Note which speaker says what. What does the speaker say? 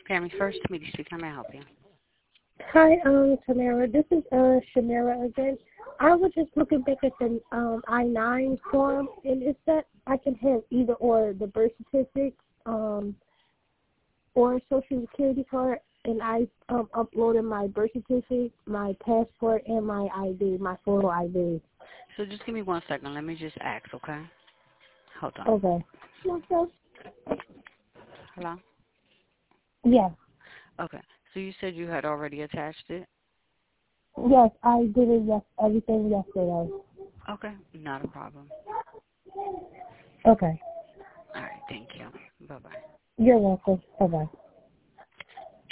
Speaker 1: Family First, Tamiti speaking. How may I help you?
Speaker 2: Hi, Tamara. This is Shamira again. I was just looking back at the I-9 form, and it said I can have either or the birth certificate or Social Security card, and I uploaded my birth certificate, my passport, and my ID, my photo ID.
Speaker 1: So just give me 1 second. Let me just ask, okay? Hold on.
Speaker 2: Okay.
Speaker 1: Hello?
Speaker 2: Yes.
Speaker 1: Okay. So you said you had already attached it?
Speaker 2: Yes, I did it. Yes, everything yesterday.
Speaker 1: Okay. Not a problem.
Speaker 2: Okay.
Speaker 1: All right. Thank you. Bye-bye.
Speaker 2: You're welcome. Bye-bye.